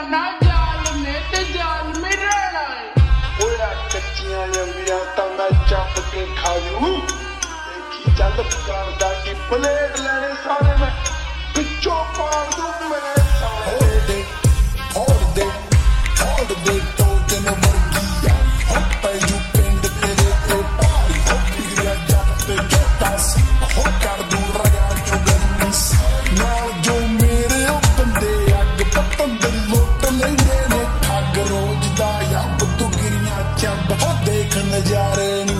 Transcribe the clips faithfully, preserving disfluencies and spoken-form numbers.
जाना जाल में ते जाल में रहना है ओया कच्चियां अंबियां तां मैं चप के खा लूं देखी चल करदा की प्लेट लेने सारे मैं पिछो पाड़ दूं मेरे साले दे और दे और दे तो दिन वर्गिया होता यू पिंड तेरे ते पारी हो बिगड़िया जट ते जोतास हो कर दूं रगा चुगनीस नाल जो मेरे ओ बंदे अग पतन दे लोट लेंदे ने ठग रोज दा यब तू गिरियां चंब हो देख नजारे नी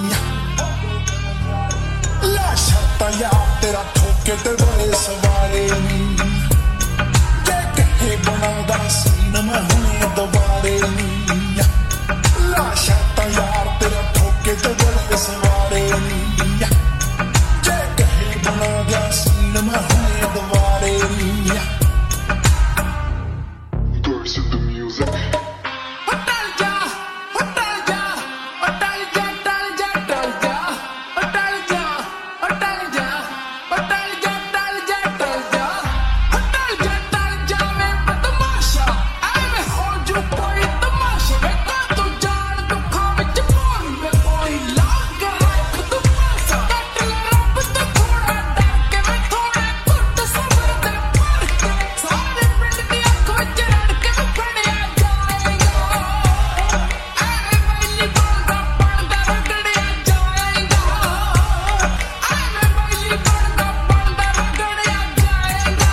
ला शर्ता यार तेरा ठोके ते बड़े सवारे नी जे कहे बनादा सीन मैं हुने दोबारे नी ला शर्ता यार तेरा ठोके ते बड़े सवारे नी जे कहे बनादा सीन मैं हुने दोबारे नी Burst of the music Hotel ja Hotel ja Hotel ja Hotel ja Hotel ja Hotel ja Hotel ja Hotel ja Hotel ja Hotel ja Hotel ja Hotel ja में तमाशा ऐ मैं हो जो कोई तमाशा मैं का तू जान तू खा विच मोर में कोई लाग रख तू पासा कट ले रब तो थोड़ा डर के मैं थोड़े कुट सबर दे पर के सारे पिंड दी अख विच रड़ के मैं फड़िया जाएगा ऐ बैली बनदा बनदा रगड़िया जाएगा ऐ मैं बैली बनदा बनदा रगड़िया जाएगा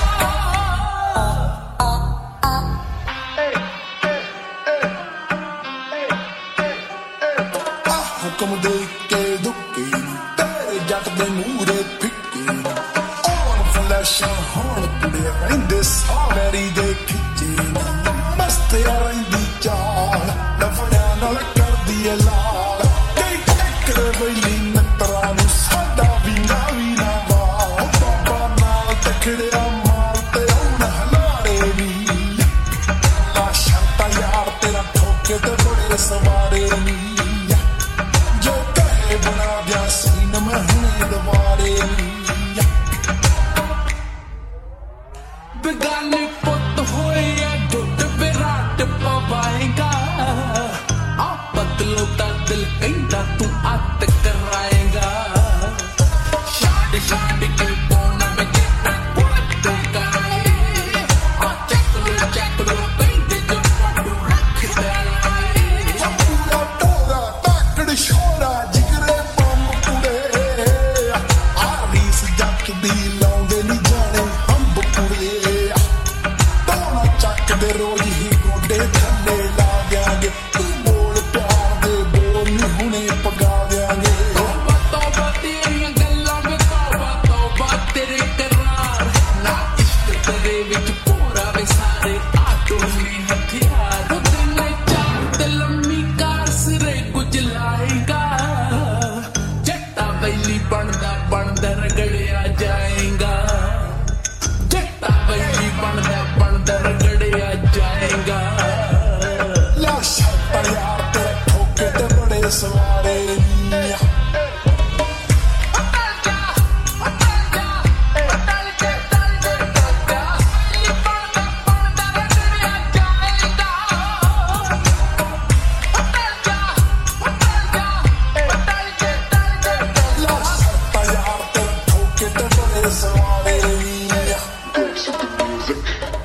हुक्म दे के दुक्की तेरे जट दे मूरे फिक्की और फ्लैशां होण तुड़े रहिंदे सावरी दे खिच्चे मस्त रहिंदी चाल लफड़ियां नाल करदी ए लाल कई टक्कर वैली नतरा नूं साडा भी ना भी ना वाह बाबा नाल तखड़िया माल ते हुण हलारे नी ला शर्ता यार तेरा ठोके ते बड़े सवारे नी जो कहे बना दिया सीन में हुने दोबारे नी बेगाने पुत होए या दुट विराट पवाएगा आ बदलो ता दिल कहंदा तू अत कराएगा शाद शाद के कोना में जितना कुत कराए आ चेक लो चेक लो कहंदे जो पड़ू रख दे पूरा टोरा ताकड़ छोरा जिगरे बम कुड़े आ रीस जट दी लाਉਂਦੇ ਨੀ ਜਾਣੇ ਹੰਬ ਕੁੜੇ ਦੋਨਾ ਚੱਕ ਦੇ ਰੋਜ਼ ਹੀ ਗੋਡੇ ਥੱਲੇ ਲਾ ਦਿਆਂਗੇ ਤੂੰ ਬੋਲ ਪਿਆਰ ਦੇ ਬੋਲ ਨੀ ਹੁਣੇ ਪਗਾ ਦਿਆਂਗੇ ਤੋਬਾ ਤੋਬਾ ਤੇਰੀਆਂ ਗੱਲਾਂ ਵੇ ਤੋਬਾ ਤੋਬਾ ਤੇਰੇ ਕਰਾਰ ਨਾ ਇਸ਼ਕ ਤੇਰੇ ਵਿੱਚ ਪੂਰਾ ਵੇ ਸਾਰੇ ਆਟੋ ਨੇ ਹਥਿਆਰ ਦਿਲ ਚਾਹ ਤੇ ਲੰਮੀ ਕਾਰ ਸਿਰੇ ਕੁਝ ਲਾਏਗਾ ਜੱਟਾ ਬੈਲੀ ਬਣਦਾ ਬਣਦਾ ਰਗੜਿਆ ਜਾਏਗਾ ਜੱਟਾ ਬੈਲੀ ਬਣਦਾ ਬਣਦਾ ਰਗੜਿਆ ਜਾਏਗਾ ਲਾ ਸ਼ਰਤਾ ਯਾਰ ਤੇ ਠੋਕੇ ਤੇ ਬੜੇ ਸਵਾਰੇ ਨੀ ਹੋਟਲ ਜਾ ਹੋਟਲ ਜਾ ਹੋਟਲ ਜਾ ਹੋਟਲ ਜਾ ਹੋਟਲ ਜਾ ਬੈਲੀ ਬਣਦਾ ਬਣਦਾ ਰਗੜਿਆ ਜਾਏਗਾ ਹੋਟਲ ਜਾ ਹੋਟਲ ਜਾ ਹੋਟਲ ਜਾ ਹੋਟਲ ਜਾ ਲਾ ਸ਼ਰਤਾ ਯਾਰ ਤੇ ਠੋਕੇ ਤੇ ਬੜੇ ਸਵਾਰੇ ਨੀ Burst of the music